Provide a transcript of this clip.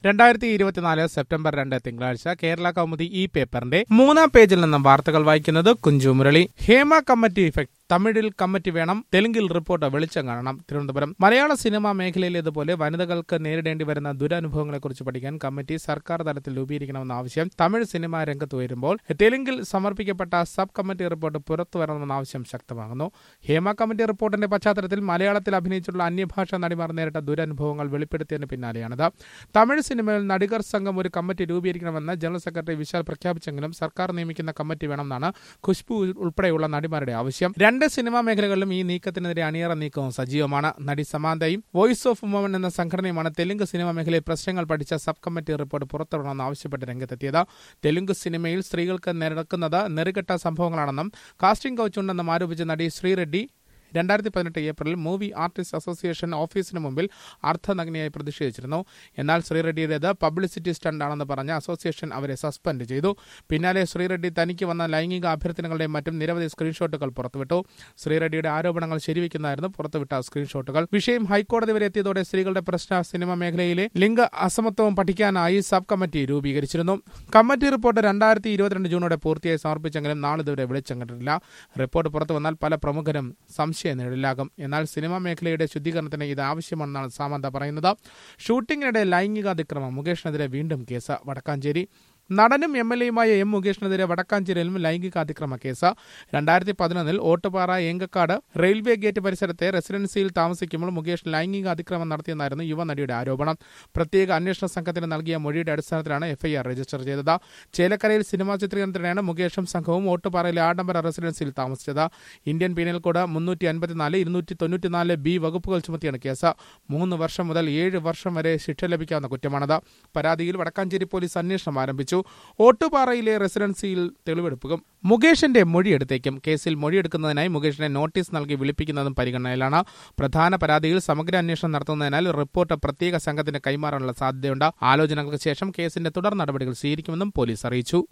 2024 September 2 തിങ്കളാഴ്ച കേരള കൗമുദി ഈ പേപ്പറിന്റെ 3-ാം പേജിൽ നിന്നും വാർത്തകൾ വായിക്കുന്നത് കുഞ്ചു മുരളി. ഹേമ കമ്മിറ്റി ഇഫക്ട്, തമിഴിൽ കമ്മിറ്റി വേണം, തെലുങ്കിൽ റിപ്പോർട്ട് വെളിച്ചം കാണണം. തിരുവനന്തപുരം. മലയാള സിനിമാ മേഖലയിലേതുപോലെ വനിതകൾക്ക് നേരിടേണ്ടി വരുന്ന ദുരനുഭവങ്ങളെക്കുറിച്ച് പഠിക്കാൻ കമ്മിറ്റി സർക്കാർ തലത്തിൽ രൂപീകരിക്കണമെന്ന ആവശ്യം തമിഴ് സിനിമാ രംഗത്ത് ഉയരുമ്പോൾ തെലുങ്കിൽ സമർപ്പിക്കപ്പെട്ട സബ് കമ്മിറ്റി റിപ്പോർട്ട് പുറത്തുവരണമെന്ന ആവശ്യം ശക്തമാകുന്നു. ഹേമ കമ്മിറ്റി റിപ്പോർട്ടിന്റെ പശ്ചാത്തലത്തിൽ മലയാളത്തിൽ അഭിനയിച്ചുള്ള അന്യഭാഷാ നടിമാർ നേരിട്ട ദുരനുഭവങ്ങൾ വെളിപ്പെടുത്തിയതിന് പിന്നാലെയാണിത്. തമിഴ് സിനിമയിൽ നടികർ സംഘം ഒരു കമ്മിറ്റി രൂപീകരിക്കണമെന്ന് ജനറൽ സെക്രട്ടറി വിശാൽ പ്രഖ്യാപിച്ചെങ്കിലും സർക്കാർ നിയമിക്കുന്ന കമ്മിറ്റി വേണമെന്നാണ് ഖുശ്ബു ഉൾപ്പെടെയുള്ള നടിമാരുടെ ആവശ്യം. രണ്ട് സിനിമാ മേഖലകളിലും ഈ നീക്കത്തിനെതിരെ അണിയറ നീക്കവും സജീവമാണ്. നടി സമാന്തയും വോയിസ് ഓഫ് വുമൺ എന്ന സംഘടനയുമാണ് തെലുങ്ക് സിനിമാ മേഖലയിൽ പ്രശ്നങ്ങൾ പഠിച്ച സബ് കമ്മിറ്റി റിപ്പോർട്ട് പുറത്തുവിടണമെന്ന് ആവശ്യപ്പെട്ട് രംഗത്തെത്തിയത്. തെലുങ്ക് സിനിമയിൽ സ്ത്രീകൾക്ക് നടക്കുന്നത് നെറുകെട്ട സംഭവങ്ങളാണെന്നും കാസ്റ്റിംഗ് കൗച്ച് ഉണ്ടെന്നും ആരോപിച്ച നടി ശ്രീറെഡ്ഡി 2018 ഏപ്രിലിൽ മൂവി ആർട്ടിസ്റ്റ് അസോസിയേഷൻ ഓഫീസിന് മുമ്പിൽ അർദ്ധനഗ്നയായി പ്രതിഷേധിച്ചിരുന്നു. എന്നാൽ ശ്രീറെഡ്ഡിയുടേത് പബ്ലിസിറ്റി സ്റ്റണ്ടാണെന്ന് പറഞ്ഞ അസോസിയേഷൻ അവരെ സസ്പെൻഡ് ചെയ്തു. പിന്നാലെ ശ്രീറെഡ്ഡി തനിക്ക് വന്ന ലൈംഗിക അഭ്യർത്ഥനകളുടെയും മറ്റും നിരവധി സ്ക്രീൻഷോട്ടുകൾ പുറത്തുവിട്ടു. ശ്രീറെഡ്ഡിയുടെ ആരോപണങ്ങൾ ശരിവെക്കുന്നതായിരുന്നു പുറത്തുവിട്ട സ്ക്രീൻഷോട്ടുകൾ. വിഷയം ഹൈക്കോടതി വരെ എത്തിയതോടെ സ്ത്രീകളുടെ പ്രശ്ന സിനിമാ മേഖലയിലെ ലിംഗ അസമത്വവും പഠിക്കാനായി സബ് കമ്മിറ്റി രൂപീകരിച്ചിരുന്നു. കമ്മിറ്റി റിപ്പോർട്ട് 2022 ജൂണോടെ പൂർത്തിയായി സമർപ്പിച്ചെങ്കിലും നാളിതുവരെ വെളിച്ചം കണ്ടിട്ടില്ല. റിപ്പോർട്ട് പുറത്തുവന്നാൽ പല പ്രമുഖരും നിഴലിലാകും. എന്നാൽ സിനിമാ മേഖലയുടെ ശുദ്ധീകരണത്തിന് ഇത് ആവശ്യമാണെന്നാണ് സാമന്ത പറയുന്നത്. ഷൂട്ടിങ്ങിനിടെ ലൈംഗിക അതിക്രമം, മുകേഷിനെതിരെ വീണ്ടും കേസ്. വടക്കാഞ്ചേരി. നടനും MLA-യുമായ M. മുകേഷിനെതിരെ വടക്കാഞ്ചേരിയിലും ലൈംഗിക അതിക്രമ case. 2011 Ottupara Engakkad railway gate പരിസരത്തെ റെസിഡൻസിയിൽ താമസിക്കുമ്പോൾ മുകേഷ് ലൈംഗിക അതിക്രമം നടത്തിയെന്നായിരുന്നു യുവനടിയുടെ ആരോപണം. പ്രത്യേക അന്വേഷണ സംഘത്തിന് നൽകിയ മൊഴിയുടെ അടിസ്ഥാനത്തിലാണ് FIR രജിസ്റ്റർ ചെയ്തത്. ചേലക്കരയിൽ സിനിമാ ചിത്രീകരണത്തിനാണ് മുകേഷും സംഘവും ഓട്ടുപാറയിലെ ആഡംബര റെസിഡൻസിയിൽ താമസിച്ചത്. ഇന്ത്യൻ പീനൽ കോഡ് 354, 294B വകുപ്പുകൾ ചുമത്തിയാണ് കേസ്. 3 വർഷം മുതൽ 7 വർഷം വരെ ശിക്ഷ ലഭിക്കാവുന്ന കുറ്റമാണത്. പരാതിയിൽ വടക്കാഞ്ചേരി പോലീസ് അന്വേഷണം ആരംഭിച്ചു. ഓട്ടുപാറയിലെ റെസിഡൻസിയിൽ തെളിവെടുപ്പും മുകേഷിന്റെ മൊഴിയെടുത്തേക്കും. കേസിൽ മൊഴിയെടുക്കുന്നതിനായി മുകേഷിനെ നോട്ടീസ് നൽകി വിളിപ്പിക്കുന്നതും പരിഗണനയിലാണ്. പ്രധാന പരാതിയിൽ സമഗ്ര അന്വേഷണം നടത്തുന്നതിനാൽ റിപ്പോർട്ട് പ്രത്യേക സംഘത്തിന് കൈമാറാനുള്ള സാധ്യതയുണ്ട്. ആലോചനകൾക്ക് ശേഷം കേസിന്റെ തുടർ നടപടികൾ സ്വീകരിക്കുമെന്നും പോലീസ് അറിയിച്ചു.